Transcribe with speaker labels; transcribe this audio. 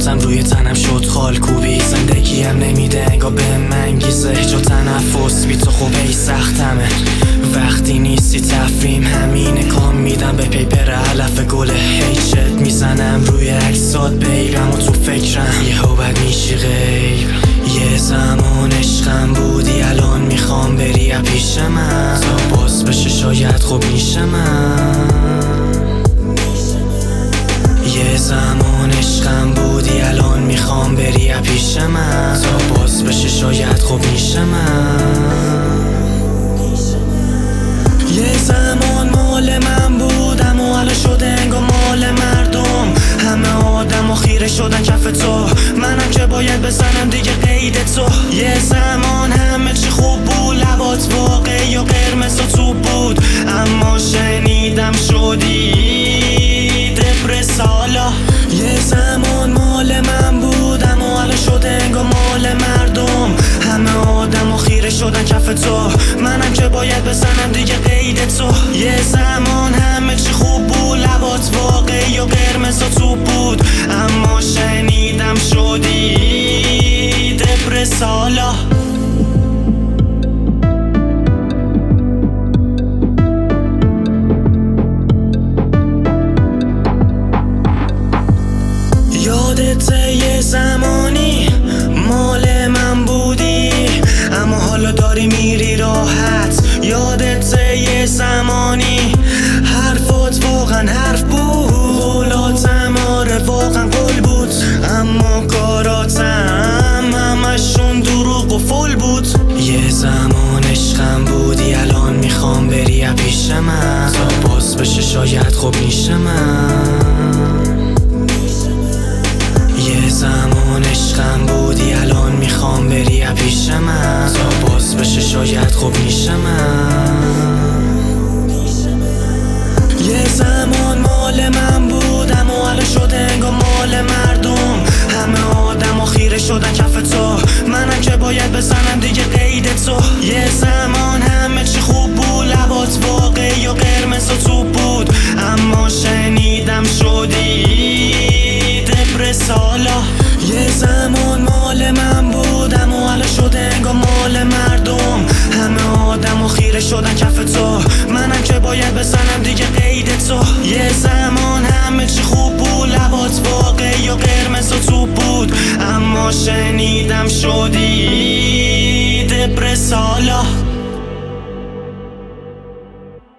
Speaker 1: نفسم روی تنم شد خالکوبی. زندگیم نمیده انگار به من گیزه، جا تنفس بی تو خوب ای سختمه. وقتی نیستی تفریم همینه، کام میدم به پیپر علف گله. هیچت میزنم روی عکسات بیبم و تو فکرم یهو بد میشی غیب. یه زمان عشقم بودی الان میخوام بری از پیش من، تا باز بشه شاید خوب میشه من. یه زمان عشقم بودی الان میخوام بری از پیش من، تا باز بشه شاید خوب میشه من. یه زمان مال من بودم و الان شده انگار مال مردم. همه آدم و خیره شدن کف تو، منم که باید بزنم دیگه قید تو. یه زمان همه چی خوب بود، لبات واقعی و قرمز و تو بود، اما شنیدم شدی دپرس حالا. یه زمان مال من بودم و الان شده انگار مال مردم. همه آدم و خیره شدن کف تو، منم که باید بزنم دیگه قید تو. یه زمان همه چی خوب بود، لبات واقعی و قرمز و تو بود، اما شنیدم شدی دپرس حالا. یادته یه زمانی مال من بودی، اما حالا داری میری راحت. یادته یه زمانی حرفات واقعا حرف بود، قولاتم آره واقعا قول بود، اما کاراتم همشون دروغ و فول بود. یه زمان عشقم بودی الان میخوام بری از پیش من، تا باز بشه شاید خوب میشه من. یه زمان عشقم بودی الان میخوام بری از پیش من، تا باز بشه شاید خوب میشه من. یه زمان مال من بودم و الان شده انگار مال مردم. همه آدم و خیره شدن کف تو، منم که باید بزنم دیگه قید تو. یه زمان همه چی خوب بود، لبات واقعی و قرمز و تو بود، اما شنیدم شدی دپرس حالا. یه زمان مال من بودم و الان شده انگار مال مردم. همه آدم و خیره شدن کف تو، منم که باید بزنم دیگه قید تو. یه زمان همه چی خوب بود، لبات واقعی و قرمز و تو بود، اما شنیدم شدی دپرس حالا.